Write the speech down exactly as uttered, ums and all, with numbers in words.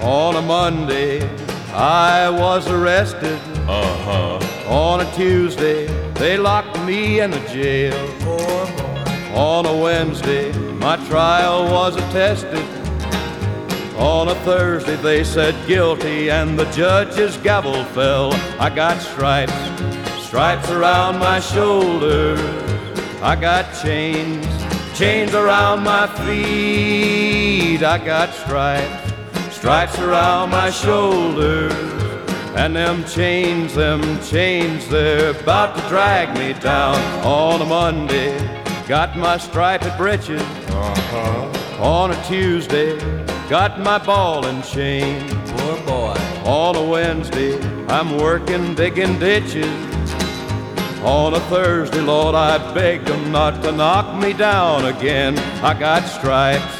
On a Monday, I was arrested. Uh-huh. On a Tuesday, they locked me in the jail. Poor boy. On a Wednesday, my trial was attested. On a Thursday, they said guilty, and the judge's gavel fell. I got stripes, stripes around my shoulders. I got chains, chains around my feet. I got stripes, stripes around my shoulders. And them chains, them chains, they're about to drag me down. On a Monday, got my striped breeches. Uh-huh. On a Tuesday, got my ball and chain. Poor boy. On a Wednesday, I'm working digging ditches. On a Thursday, Lord, I begged them not to knock me down again. I got stripes,